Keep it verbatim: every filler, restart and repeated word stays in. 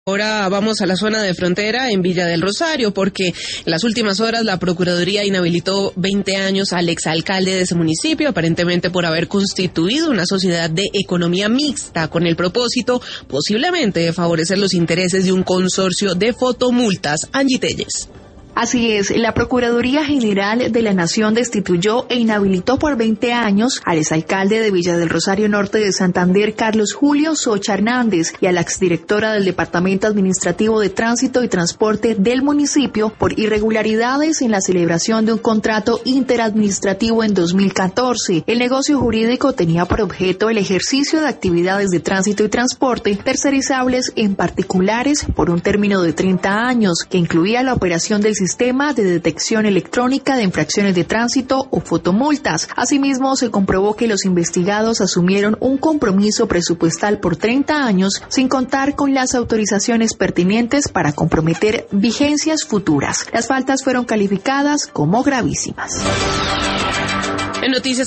Ahora vamos a la zona de frontera en Villa del Rosario, porque en las últimas horas la Procuraduría inhabilitó veinte años al exalcalde de ese municipio, aparentemente por haber constituido una sociedad de economía mixta con el propósito posiblemente de favorecer los intereses de un consorcio de fotomultas. Angie Telles. Así es, la Procuraduría General de la Nación destituyó e inhabilitó por veinte años al exalcalde de Villa del Rosario Norte de Santander, Carlos Julio Socha Hernández, y a la exdirectora del Departamento Administrativo de Tránsito y Transporte del municipio por irregularidades en la celebración de un contrato interadministrativo en dos mil catorce. El negocio jurídico tenía por objeto el ejercicio de actividades de tránsito y transporte tercerizables en particulares por un término de treinta años, que incluía la operación del sistema de detección electrónica de infracciones de tránsito o fotomultas. Asimismo, se comprobó que los investigados asumieron un compromiso presupuestal por treinta años sin contar con las autorizaciones pertinentes para comprometer vigencias futuras. Las faltas fueron calificadas como gravísimas. En noticias